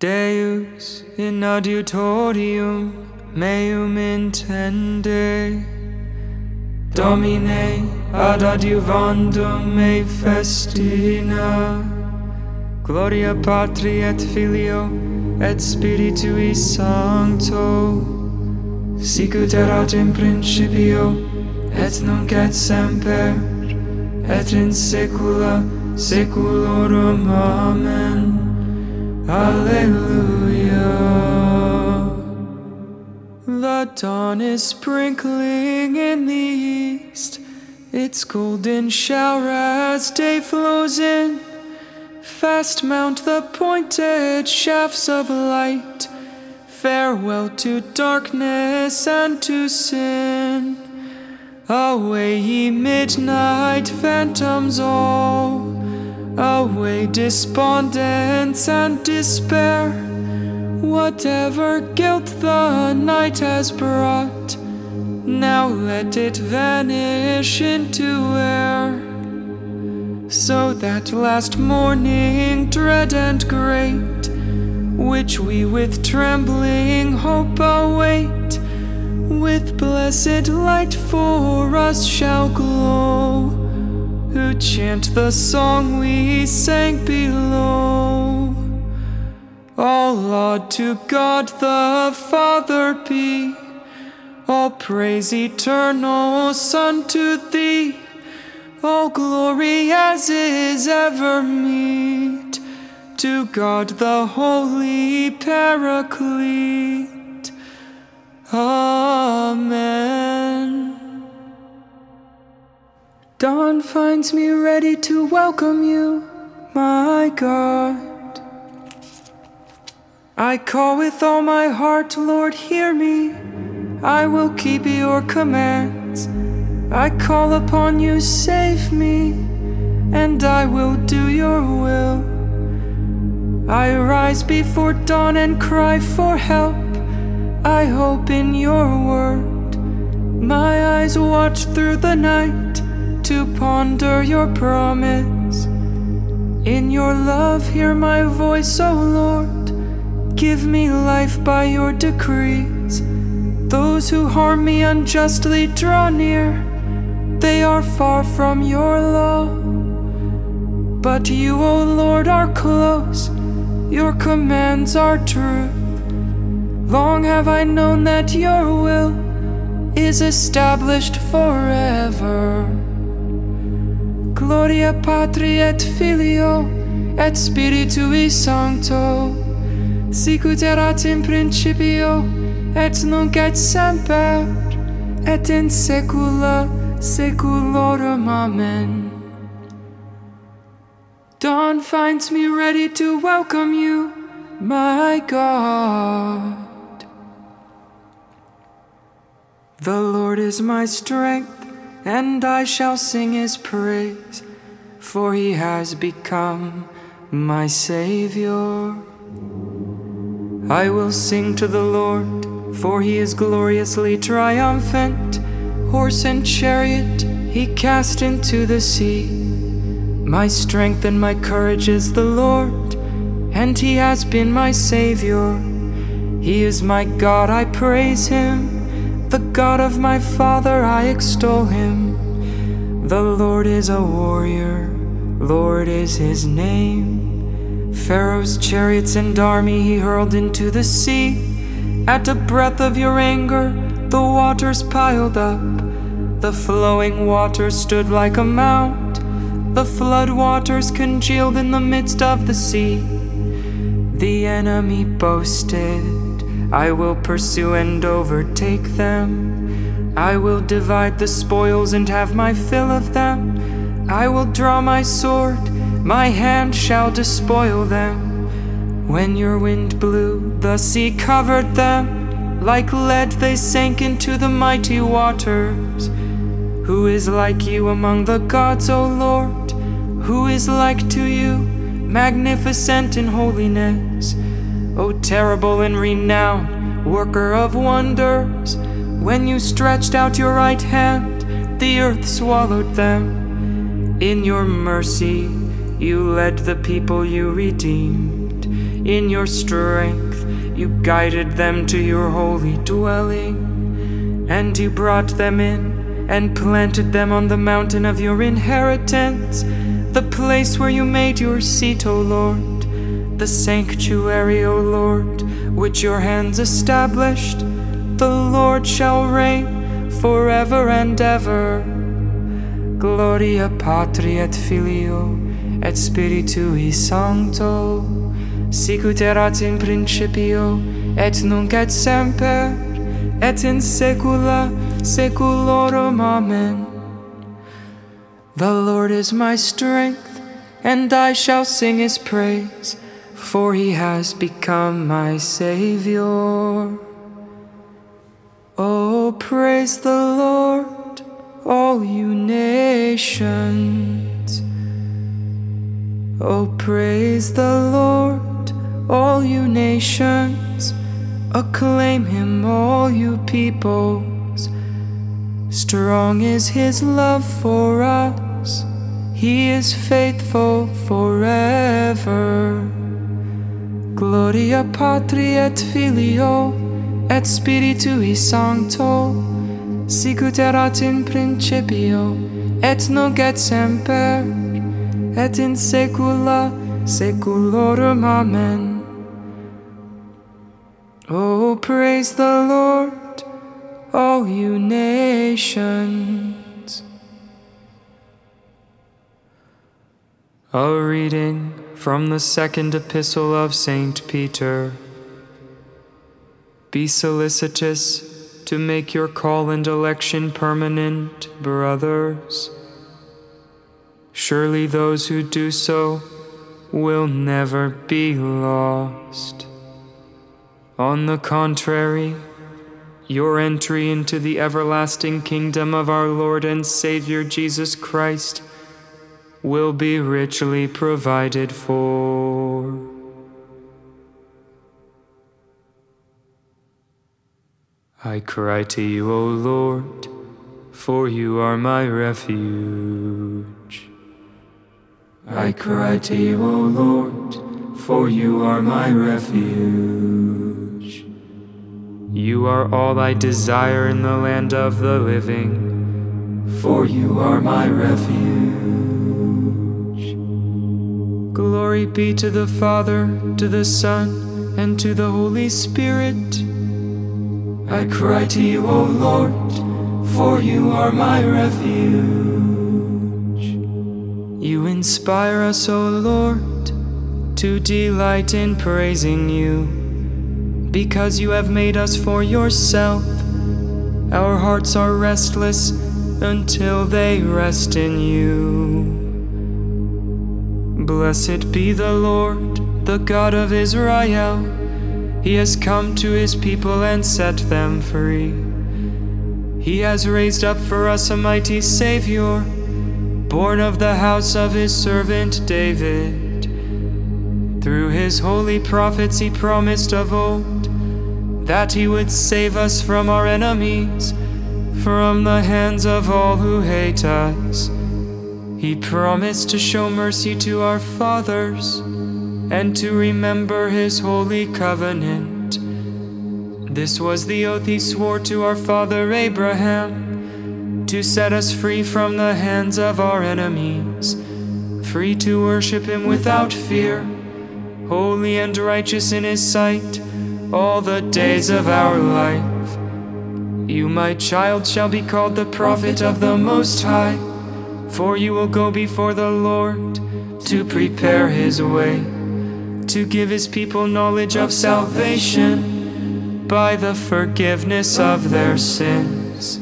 Deus in adiutorium meum intende, Domine ad adiuvandum me festina, Gloria Patri et Filio et Spiritui Sancto, sicut erat in principio et nunc et semper et in saecula saeculorum. Amen. Alleluia. The dawn is sprinkling in the east, its golden shower as day flows in. Fast mount the pointed shafts of light. Farewell to darkness and to sin. Away, ye midnight phantoms all. Away, despondence and despair. Whatever guilt the night has brought, now let it vanish into air. So that last morning, dread and great, which we with trembling hope await, with blessed light for us shall glow, who chant the song we sang below. All laud to God the Father be, all praise eternal Son to thee, all glory as is ever meet to God the Holy Paraclete. Amen. Dawn finds me ready to welcome you, my God. I call with all my heart, Lord, hear me. I will keep your commands. I call upon you, save me, and I will do your will. I rise before dawn and cry for help. I hope in your word. My eyes watch through the night to ponder your promise. In your love, hear my voice, O Lord. Give me life by your decrees. Those who harm me unjustly draw near. They are far from your law. But you, O Lord, are close. Your commands are truth. Long have I known that your will is established forever. Gloria Patri et Filio et Spiritui Sancto, sicut erat in principio et nunc et semper et in saecula saeculorum. Amen. Dawn finds me ready to welcome you, my God. The Lord is my strength, and I shall sing his praise, for he has become my Savior. I will sing to the Lord, for he is gloriously triumphant. Horse and chariot he cast into the sea. My strength and my courage is the Lord, and he has been my Savior. He is my God, I praise him. The God of my father, I extol him. The Lord is a warrior, Lord is his name. Pharaoh's chariots and army he hurled into the sea. At a breath of your anger, the waters piled up. The flowing waters stood like a mount. The flood waters congealed in the midst of the sea. The enemy boasted, I will pursue and overtake them. I will divide the spoils and have my fill of them. I will draw my sword, my hand shall despoil them. When your wind blew, the sea covered them. Like lead they sank into the mighty waters. Who is like you among the gods, O Lord? Who is like to you, magnificent in holiness? O terrible in renown, worker of wonders. When you stretched out your right hand, the earth swallowed them. In your mercy, you led the people you redeemed. In your strength you guided them to your holy dwelling, and you brought them in and planted them on the mountain of your inheritance, the place where you made your seat, O Lord, the sanctuary, O Lord, which your hands established. The Lord shall reign forever and ever. Gloria Patri et Filio et Spiritui Sancto, sicut erat in principio et nunc et semper et in saecula saeculorum. Amen. The Lord is my strength, and I shall sing his praise, for he has become my Savior. Oh, praise the Lord, all you nations. Oh, praise the Lord, all you nations. Acclaim him, all you peoples. Strong is his love for us. He is faithful forever. Gloria Patri et Filio et Spiritui Sancto, sicut erat in principio et nunc et semper et in saecula saeculorum. Amen. Oh, praise the Lord, all you nations. A reading from the second epistle of Saint Peter. Be solicitous to make your call and election permanent, brothers. Surely those who do so will never be lost. On the contrary, your entry into the everlasting kingdom of our Lord and Savior Jesus Christ will be richly provided for. I cry to you, O Lord, for you are my refuge. I cry to you, O Lord, for you are my refuge. You are all I desire in the land of the living, for you are my refuge. Glory be to the Father, to the Son, and to the Holy Spirit. I cry to you, O Lord, for you are my refuge. You inspire us, O Lord, to delight in praising you, because you have made us for yourself. Our hearts are restless until they rest in you. Blessed be the Lord, the God of Israel. He has come to his people and set them free. He has raised up for us a mighty Savior, born of the house of his servant David. Through his holy prophets he promised of old that he would save us from our enemies, from the hands of all who hate us. He promised to show mercy to our fathers and to remember his holy covenant. This was the oath he swore to our father Abraham, to set us free from the hands of our enemies, free to worship him without fear, holy and righteous in his sight, all the days of our life. You, my child, shall be called the prophet of the Most High, for you will go before the Lord to prepare his way, to give his people knowledge of salvation by the forgiveness of their sins.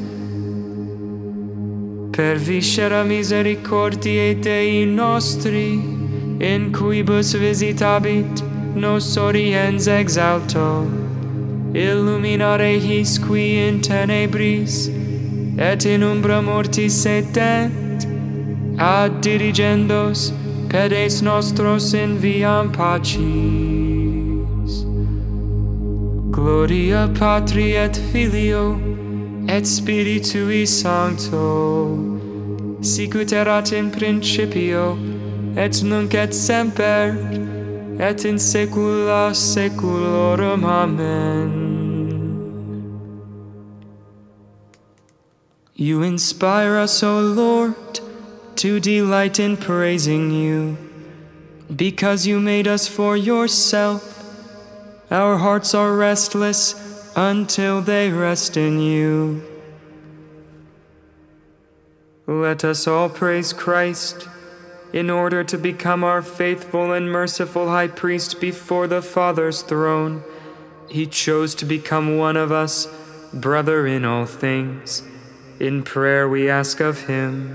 Per viscera misericordiae Dei nostri, in cuibus visitabit nos oriens exalto, illuminare his qui in tenebris et in umbra mortis sedent, ad dirigendos pedes nostros in viam pacis. Gloria Patri et Filio et Spiritui Sancto, sicut erat in principio et nunc et semper et in saecula saeculorum. Amen. You inspire us, O Lord, to delight in praising you. Because you made us for yourself, our hearts are restless until they rest in you. Let us all praise Christ, in order to become our faithful and merciful high priest before the Father's throne. He chose to become one of us, brother in all things. In prayer we ask of him.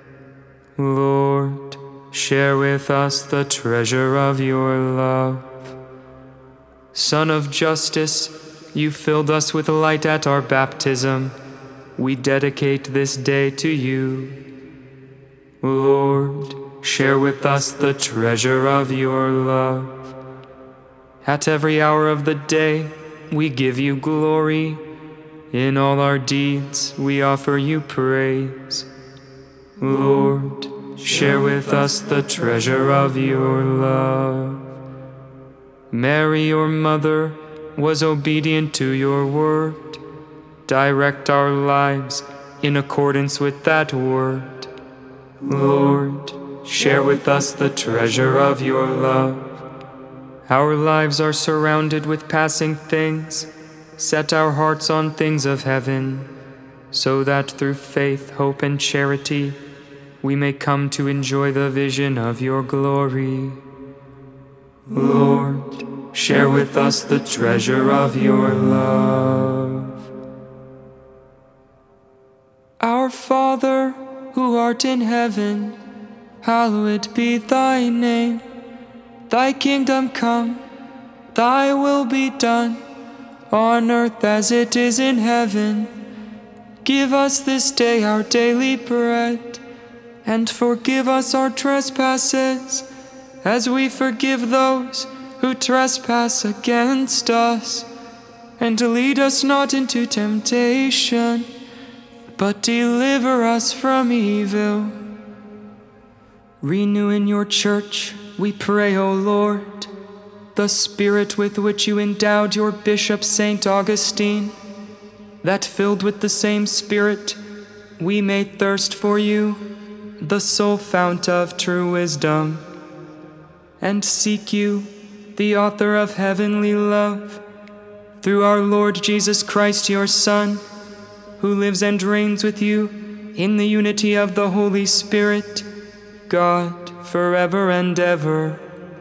Lord, share with us the treasure of your love. Son of justice, you filled us with light at our baptism. We dedicate this day to you. Lord, share with us the treasure of your love. At every hour of the day, we give you glory. In all our deeds, we offer you praise. Lord, share with us the treasure of your love. Mary, your mother, was obedient to your word. Direct our lives in accordance with that word. Lord, share with us the treasure of your love. Our lives are surrounded with passing things. Set our hearts on things of heaven, so that through faith, hope, and charity, we may come to enjoy the vision of your glory. Lord, share with us the treasure of your love. Our Father, who art in heaven, hallowed be thy name. Thy kingdom come, thy will be done, on earth as it is in heaven. Give us this day our daily bread, and forgive us our trespasses, as we forgive those who trespass against us. And lead us not into temptation, but deliver us from evil. Renew in your church, we pray, O Lord, the spirit with which you endowed your Bishop St. Augustine, that filled with the same Spirit, we may thirst for you, the sole fount of true wisdom, and seek you, the author of heavenly love, through our Lord Jesus Christ, your Son, who lives and reigns with you in the unity of the Holy Spirit, God, forever and ever.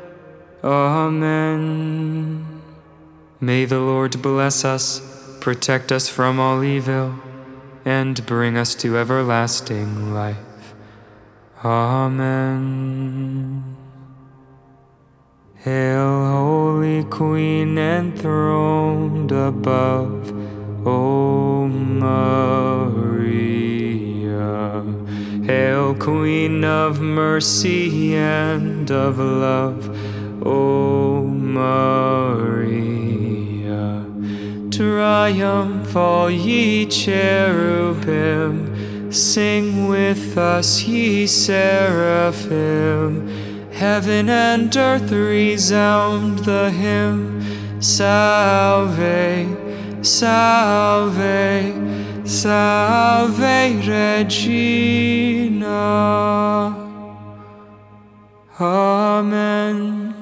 Amen. May the Lord bless us, protect us from all evil, and bring us to everlasting life. Amen. Hail, Holy Queen, enthroned above, O Maria. Hail, Queen of mercy and of love, O Maria. Triumph, all ye cherubim, sing with us, ye seraphim. Heaven and earth resound the hymn, Salve, Salve, Salve Regina. Amen.